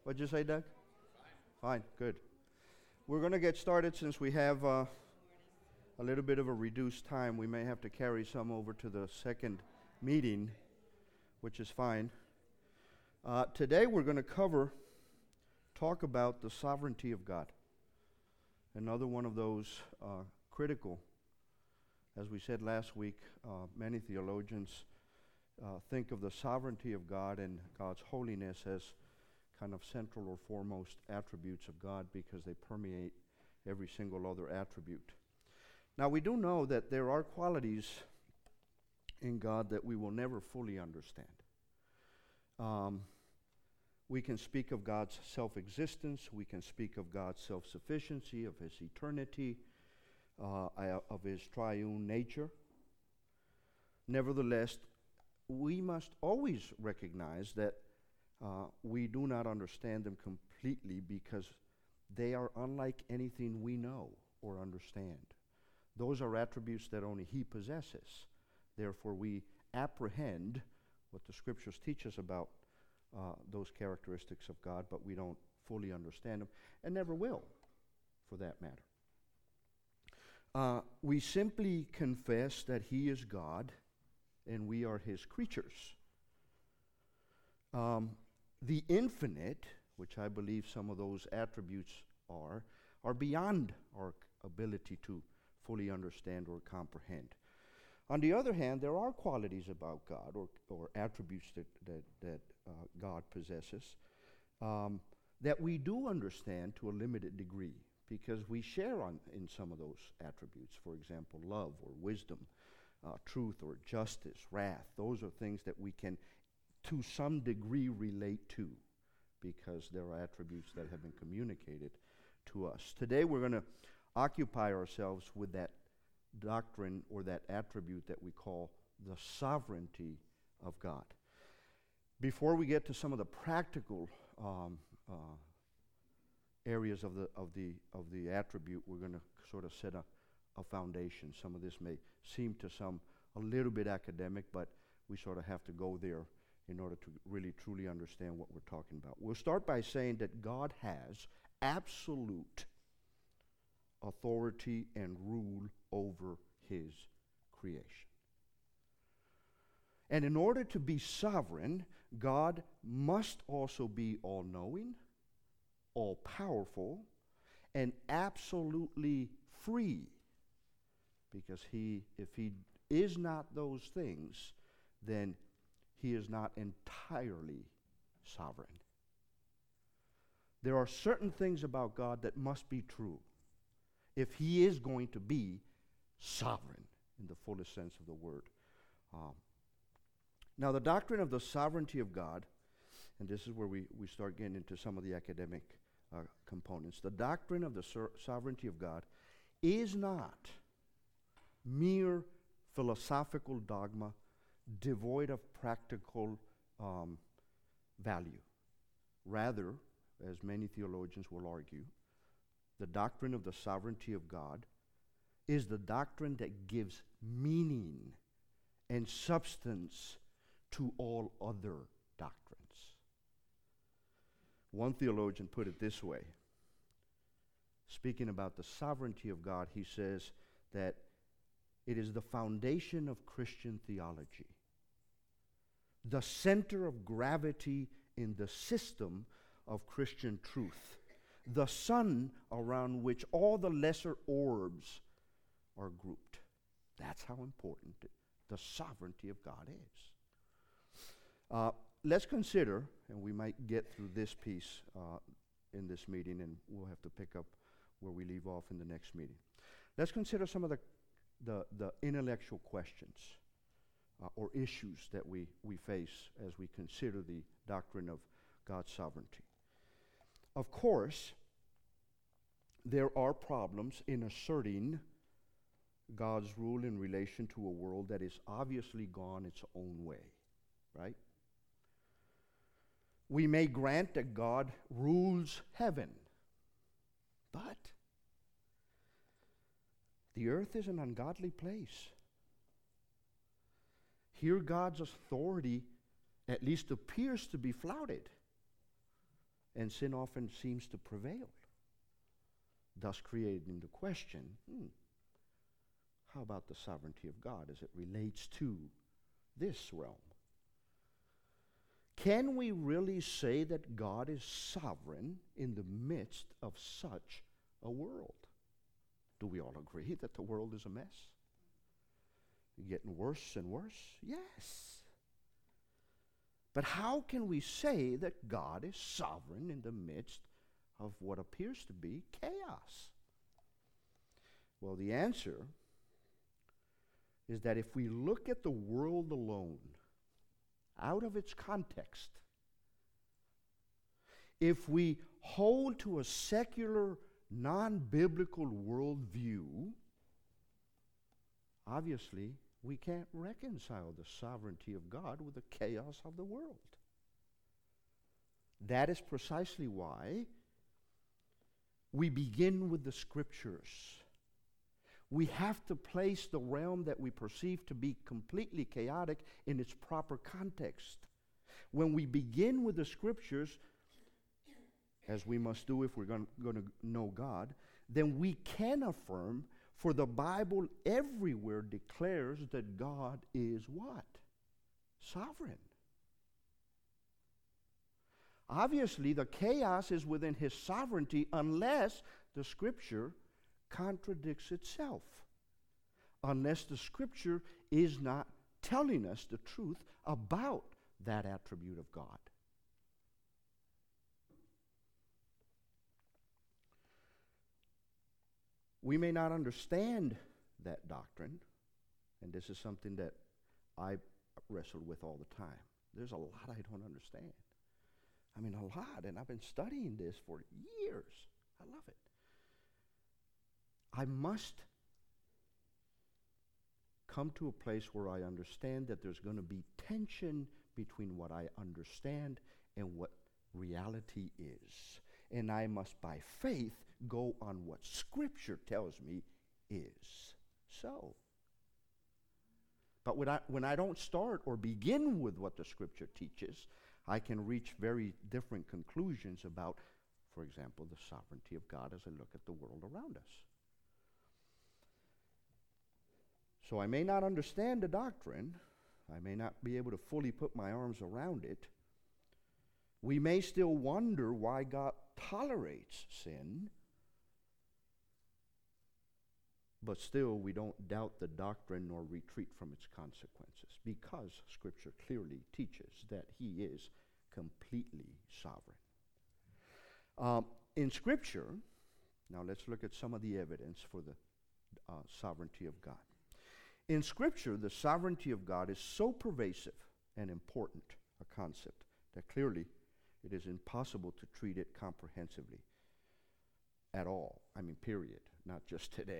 What'd you say, Doug? Fine, good. We're going to get started since we have a little bit of a reduced time. We may have to carry some over to the second meeting, which is fine. Today we're going to talk about the sovereignty of God. Another one of those critical. As we said last week, many theologians think of the sovereignty of God and God's holiness as kind of central or foremost attributes of God because they permeate every single other attribute. Now, we do know that there are qualities in God that we will never fully understand. We can speak of God's self-existence. We can speak of God's self-sufficiency, of His eternity, of His triune nature. Nevertheless, we must always recognize that we do not understand them completely because they are unlike anything we know or understand. Those are attributes that only He possesses. Therefore, we apprehend what the Scriptures teach us about those characteristics of God, but we don't fully understand them, and never will, for that matter. We simply confess that He is God, and we are His creatures. The infinite, which I believe some of those attributes are beyond our ability to fully understand or comprehend. On the other hand, there are qualities about God or attributes that God possesses that we do understand to a limited degree because we share in some of those attributes. For example, love or wisdom, truth or justice, wrath. Those are things that we can to some degree relate to because there are attributes that have been communicated to us. Today we're going to occupy ourselves with that doctrine or that attribute that we call the sovereignty of God. Before we get to some of the practical areas of the attribute, we're going to sort of set a foundation. Some of this may seem to some a little bit academic, but we sort of have to go there in order to really truly understand what we're talking about. We'll start by saying that God has absolute authority and rule over His creation. And in order to be sovereign, God must also be all-knowing, all-powerful, and absolutely free. Because if He is not those things, then He is not entirely sovereign. There are certain things about God that must be true if He is going to be sovereign in the fullest sense of the word. Now, the doctrine of the sovereignty of God, and this is where we start getting into some of the academic components. The doctrine of the sovereignty of God is not mere philosophical dogma devoid of practical value. Rather, as many theologians will argue, the doctrine of the sovereignty of God is the doctrine that gives meaning and substance to all other doctrines. One theologian put it this way. Speaking about the sovereignty of God, he says that it is the foundation of Christian theology, the center of gravity in the system of Christian truth, the sun around which all the lesser orbs are grouped. That's how important the sovereignty of God is. Let's consider, and we might get through this piece in this meeting, and we'll have to pick up where we leave off in the next meeting. Let's consider some of the intellectual questions or issues that we face as we consider the doctrine of God's sovereignty. Of course, there are problems in asserting God's rule in relation to a world that is obviously gone its own way, right? We may grant that God rules heaven, but the earth is an ungodly place. Here God's authority at least appears to be flouted. and sin often seems to prevail, thus creating the question, how about the sovereignty of God as it relates to this realm? Can we really say that God is sovereign in the midst of such a world? Do we all agree that the world is a mess? Getting worse and worse? Yes. But how can we say that God is sovereign in the midst of what appears to be chaos? Well, the answer is that if we look at the world alone, out of its context, if we hold to a secular, non-biblical worldview, obviously we can't reconcile the sovereignty of God with the chaos of the world. That is precisely why we begin with the Scriptures. We have to place the realm that we perceive to be completely chaotic in its proper context. When we begin with the Scriptures, as we must do if we're going to know God, then we can affirm, for the Bible everywhere declares that God is what? Sovereign. Obviously, the chaos is within His sovereignty unless the Scripture contradicts itself, unless the Scripture is not telling us the truth about that attribute of God. We may not understand that doctrine, and this is something that I wrestle with all the time. There's a lot I don't understand. I mean, a lot, and I've been studying this for years. I love it. I must come to a place where I understand that there's going to be tension between what I understand and what reality is. And I must, by faith, go on what Scripture tells me is so. But when I don't start or begin with what the Scripture teaches, I can reach very different conclusions about, for example, the sovereignty of God as I look at the world around us. So I may not understand the doctrine. I may not be able to fully put my arms around it. We may still wonder why God tolerates sin, but still we don't doubt the doctrine nor retreat from its consequences, because Scripture clearly teaches that He is completely sovereign. In Scripture, now let's look at some of the evidence for the sovereignty of God. In Scripture, the sovereignty of God is so pervasive and important a concept that clearly it is impossible to treat it comprehensively at all. I mean, period, not just today.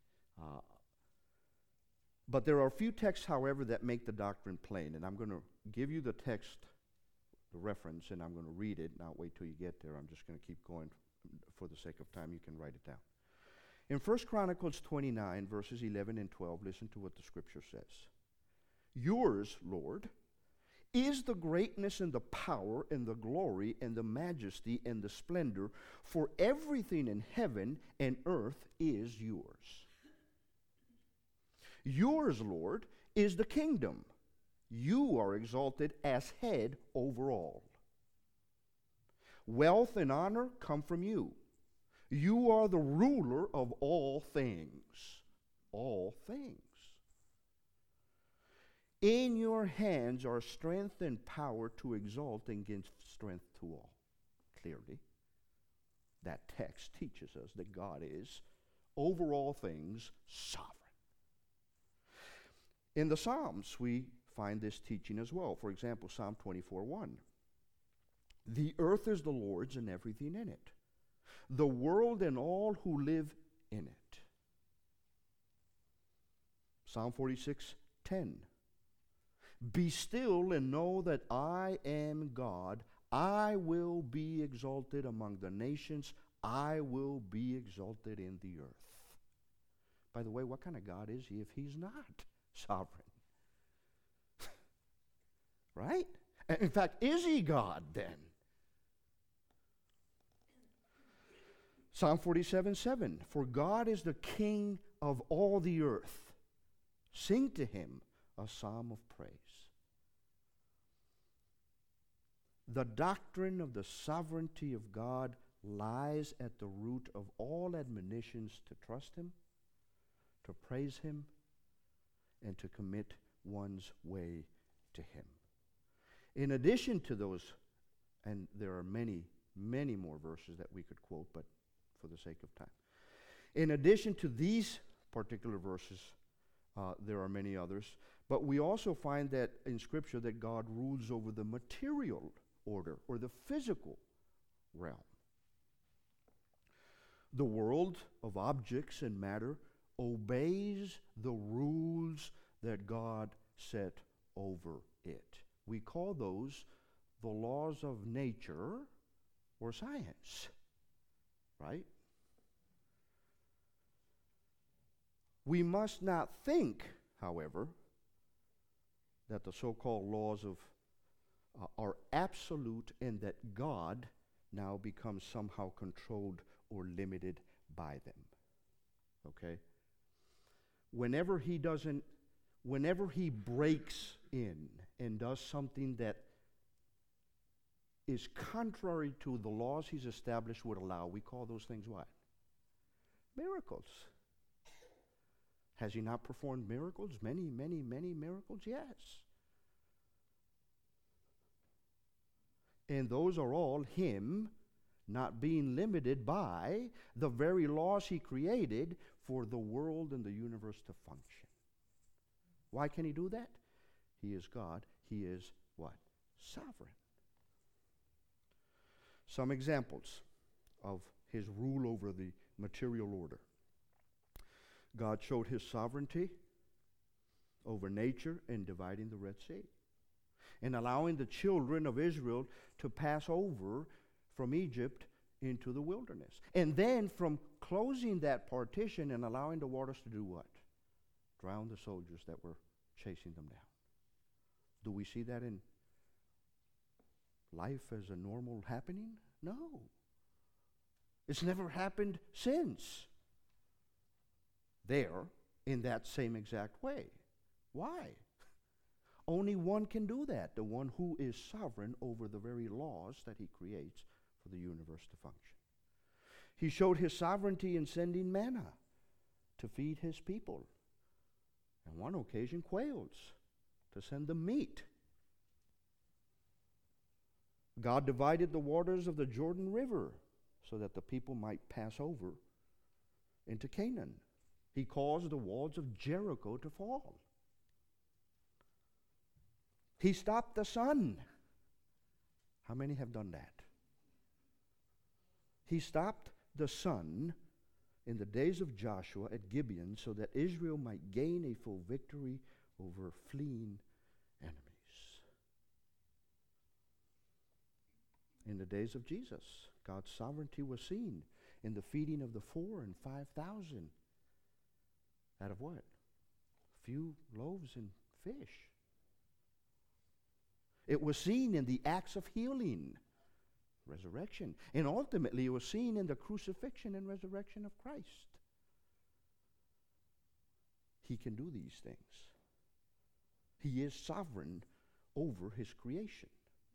But there are a few texts, however, that make the doctrine plain. And I'm going to give you the text, the reference, and I'm going to read it. Not wait till you get there. I'm just going to keep going for the sake of time. You can write it down. In 1 Chronicles 29, verses 11 and 12, listen to what the Scripture says. Yours, Lord, is the greatness and the power and the glory and the majesty and the splendor, for everything in heaven and earth is yours. Yours, Lord, is the kingdom. You are exalted as head over all. Wealth and honor come from you. You are the ruler of all things. All things. In your hands are strength and power to exalt and give strength to all. Clearly, that text teaches us that God is, over all things, sovereign. In the Psalms, we find this teaching as well. For example, Psalm 24:1. The earth is the Lord's and everything in it, the world and all who live in it. Psalm 46:10. Be still and know that I am God. I will be exalted among the nations. I will be exalted in the earth. By the way, what kind of God is He if He's not sovereign? Right? In fact, is He God then? Psalm 47:7, for God is the King of all the earth. Sing to him a psalm of praise. The doctrine of the sovereignty of God lies at the root of all admonitions to trust him, to praise him, and to commit one's way to him. In addition to those, and there are many, many more verses that we could quote, but for the sake of time. In addition to these particular verses, there are many others, but we also find that in Scripture that God rules over the material order or the physical realm. The world of objects and matter obeys the rules that God set over it. We call those the laws of nature or science, right? We must not think, however, that the so-called laws of are absolute and that God now becomes somehow controlled or limited by them. Okay? Whenever he breaks in and does something that is contrary to the laws he's established would allow, we call those things what? Miracles. Has he not performed miracles? Many, many, many miracles? Yes. And those are all him not being limited by the very laws he created for the world and the universe to function. Why can he do that? He is God. He is what? Sovereign. Some examples of his rule over the material order. God showed his sovereignty over nature in dividing the Red Sea and allowing the children of Israel to pass over from Egypt into the wilderness. And then from closing that partition and allowing the waters to do what? Drown the soldiers that were chasing them down. Do we see that in life as a normal happening? No. It's never happened since. There, in that same exact way. Why? Only one can do that, the one who is sovereign over the very laws that he creates for the universe to function. He showed his sovereignty in sending manna to feed his people. On one occasion, quails to send them meat. God divided the waters of the Jordan River so that the people might pass over into Canaan. He caused the walls of Jericho to fall. He stopped the sun. How many have done that? He stopped the sun in the days of Joshua at Gibeon so that Israel might gain a full victory over fleeing enemies. In the days of Jesus, God's sovereignty was seen in the feeding of the 4,000 and 5,000. Out of what? A few loaves and fish. It was seen in the acts of healing, resurrection. And ultimately, it was seen in the crucifixion and resurrection of Christ. He can do these things. He is sovereign over his creation.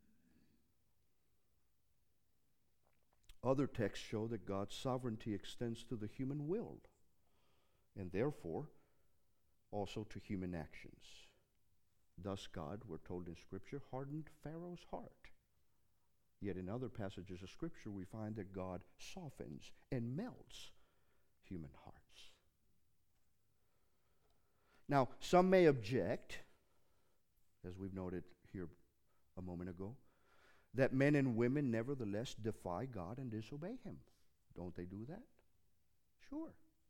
Other texts show that God's sovereignty extends to the human will, and therefore also to human actions. Thus God, we're told in Scripture, hardened Pharaoh's heart. Yet in other passages of Scripture we find that God softens and melts human hearts. Now, some may object, as we've noted here a moment ago, that men and women nevertheless defy God and disobey him. Don't they do that? Sure.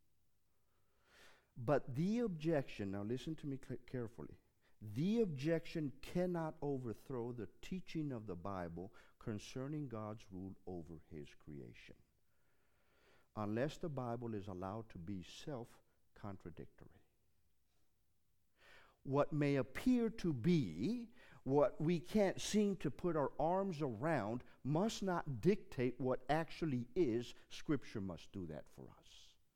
But the objection, now listen to me carefully, the objection cannot overthrow the teaching of the Bible concerning God's rule over his creation, unless the Bible is allowed to be self-contradictory. What may appear to be what we can't seem to put our arms around must not dictate what actually is. Scripture must do that for us.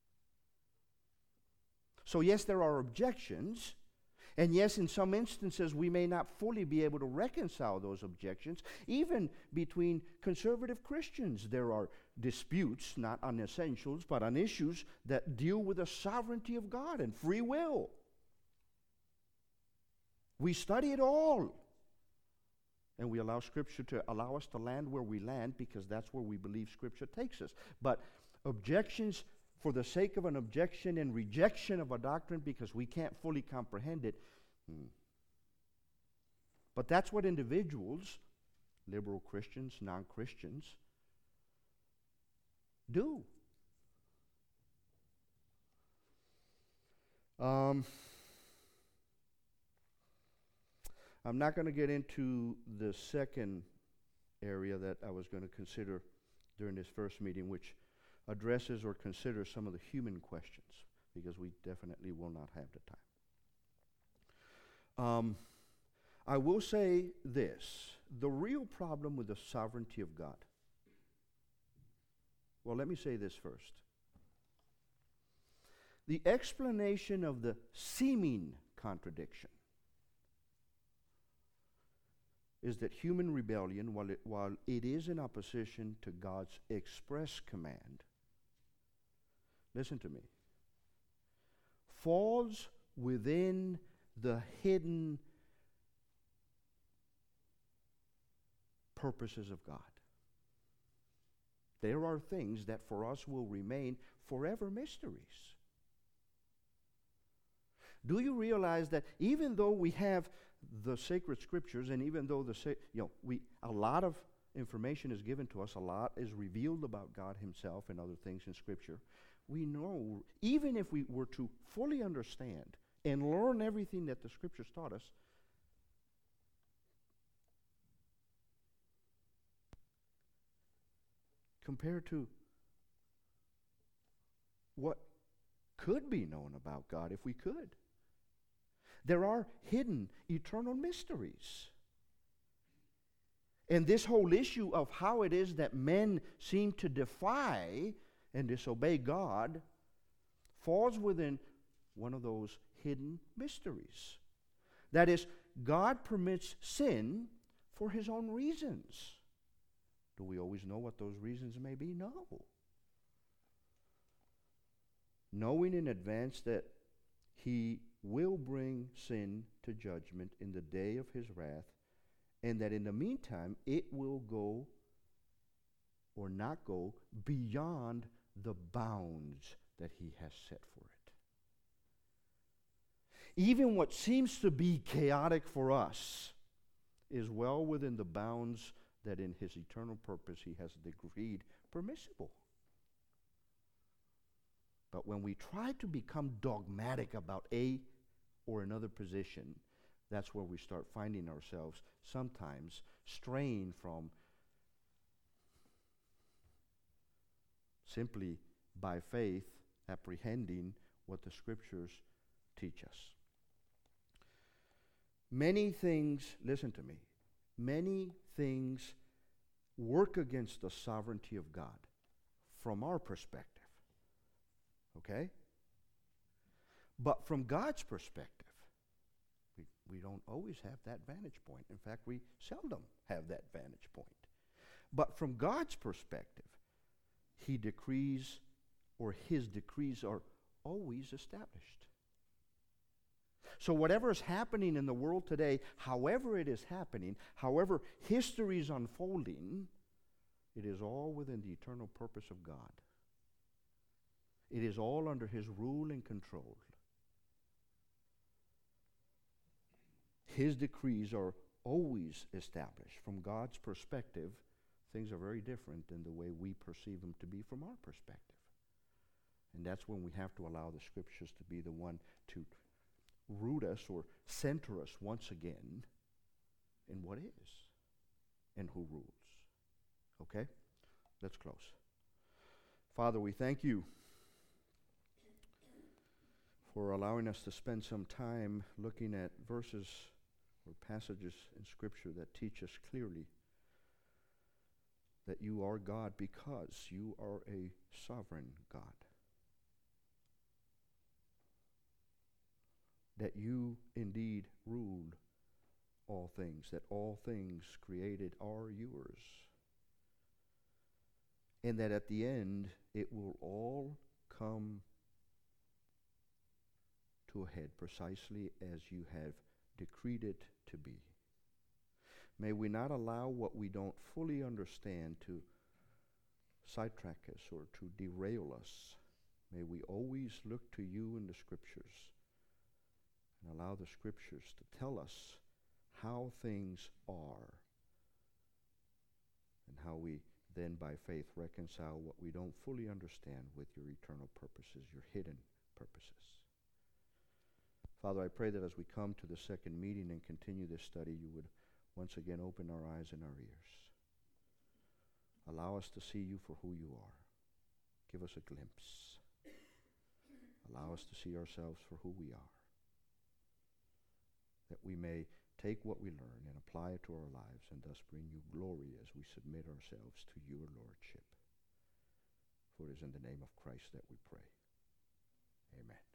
So yes, there are objections. And yes, in some instances, we may not fully be able to reconcile those objections. Even between conservative Christians, there are disputes, not on essentials, but on issues that deal with the sovereignty of God and free will. We study it all. And we allow Scripture to allow us to land where we land because that's where we believe Scripture takes us. But objections for the sake of an objection and rejection of a doctrine because we can't fully comprehend it. But that's what individuals, liberal Christians, non-Christians, do. I'm not going to get into the second area that I was going to consider during this first meeting, which addresses or considers some of the human questions, because we definitely will not have the time. I will say this. The real problem with the sovereignty of God. Well, let me say this first. The explanation of the seeming contradiction is that human rebellion, while it is in opposition to God's express command, listen to me, falls within the hidden purposes of God. There are things that for us will remain forever mysteries. Do you realize that even though we have the sacred scriptures, and even though a lot of information is given to us, a lot is revealed about God Himself and other things in Scripture, we know, even if we were to fully understand and learn everything that the Scriptures taught us, compared to what could be known about God if we could. There are hidden eternal mysteries. And this whole issue of how it is that men seem to defy and disobey God falls within one of those hidden mysteries. That is, God permits sin for His own reasons. Do we always know what those reasons may be? No. Knowing in advance that He will bring sin to judgment in the day of His wrath, and that in the meantime it will go or not go beyond the bounds that He has set for it. Even what seems to be chaotic for us is well within the bounds that in His eternal purpose He has decreed permissible. But when we try to become dogmatic about a or another position, that's where we start finding ourselves sometimes straying from simply by faith apprehending what the Scriptures teach us. Many things, listen to me, many things work against the sovereignty of God from our perspective. Okay? But from God's perspective, we don't always have that vantage point. In fact, we seldom have that vantage point. But from God's perspective, He decrees, or His decrees are always established. So whatever is happening in the world today, however it is happening, however history is unfolding, it is all within the eternal purpose of God. It is all under His rule and control. His decrees are always established. From God's perspective, things are very different than the way we perceive them to be from our perspective. And that's when we have to allow the Scriptures to be the one to root us or center us once again in what is and who rules. Okay? Let's close. Father, we thank You for allowing us to spend some time looking at verses or passages in Scripture that teach us clearly that you are God because you are a sovereign God. That you indeed ruled all things, that all things created are yours. And that at the end, it will all come to a head precisely as you have decreed it to be. May we not allow what we don't fully understand to sidetrack us or to derail us. May we always look to you in the Scriptures and allow the Scriptures to tell us how things are and how we then by faith reconcile what we don't fully understand with your eternal purposes, your hidden purposes. Father, I pray that as we come to the second meeting and continue this study, you would once again open our eyes and our ears. Allow us to see you for who you are. Give us a glimpse. Allow us to see ourselves for who we are. That we may take what we learn and apply it to our lives and thus bring you glory as we submit ourselves to your lordship. For it is in the name of Christ that we pray. Amen.